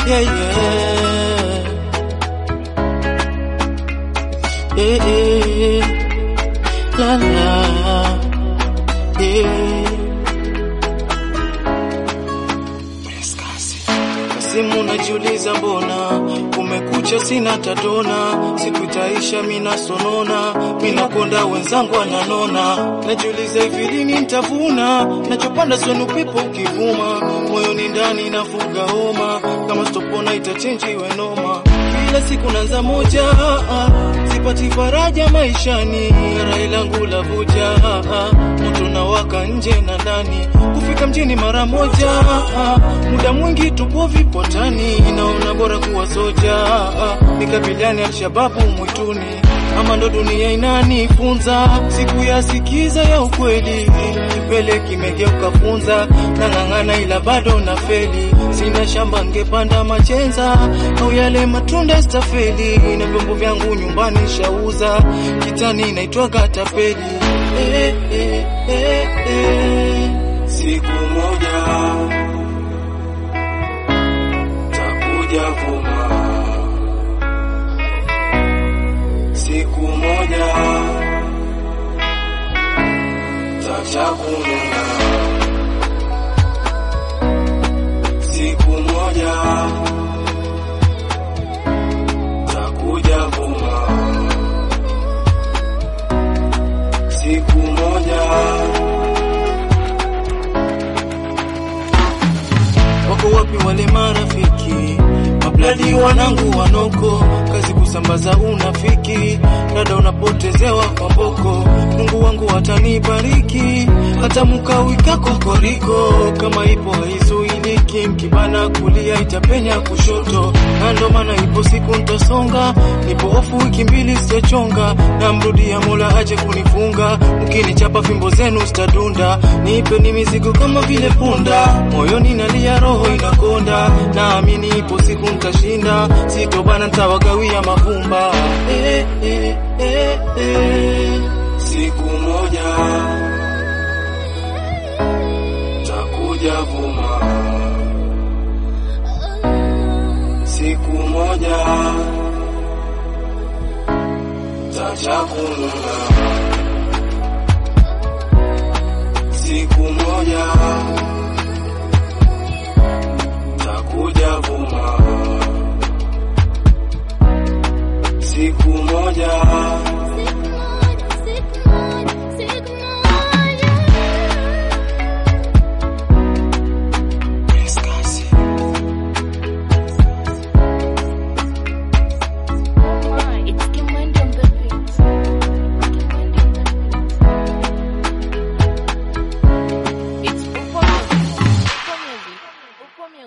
yeah, yeah. La la, Kasimu najiuliza mbona kumekucha sina tadona, siku itaisha mina sonona, mina konda wenzangu wananona, najiuliza hivi lini nitavuna, nachopanda swenu pipo ukivuma, moyoni ndani nafuga homa, kama stopona itachange iwe noma, kila siku naanza moja, sipati faraja maishani, rai langu la vuja, moto na waka nje na ndani, kufika mjini mara moja, muda mwingi tupo vipotani, naona bora kuwa soja, nikabiliane Al-Shababu mwituni, ama ndo dunia inanifunza, siku ya sikiza ya ukweli, kipele kimegeuka funza, nang'ang'ana ila bado na feli, sina shamba ngepanda machenza, au yale matunda stafeli, na vyombo vyangu nyumbani shauza, kitani naitwa katapeli, siku moja takuja vuma, siku moja tachakununa, siku moja takuja vuma, siku moja. Wako wapi wale marafiki, mabladi wanangu wanoko, kazi kusambaza unafiki, dada unapotezewa kwa mboko, Mungu wangu atanibariki, hata mukawika kokoriko, kama ipo haizuiliki, mkibana kulia itapenya kushoto, na ndo maana ipo siku ntasonga, nipo hofu wiki mbili sijachonga, na mrudia Mola aje kunifunga, mkinichapa fimbo zenu stadunda, nipe ni mizigo kama vile punda, moyoni nalia roho inakonda, naamini ipo siku ntashinda, sitobana ntawagawia mavumba, siku moja takuja vuma, siku moja tachakununa, siku moja takuja vuma, siku moja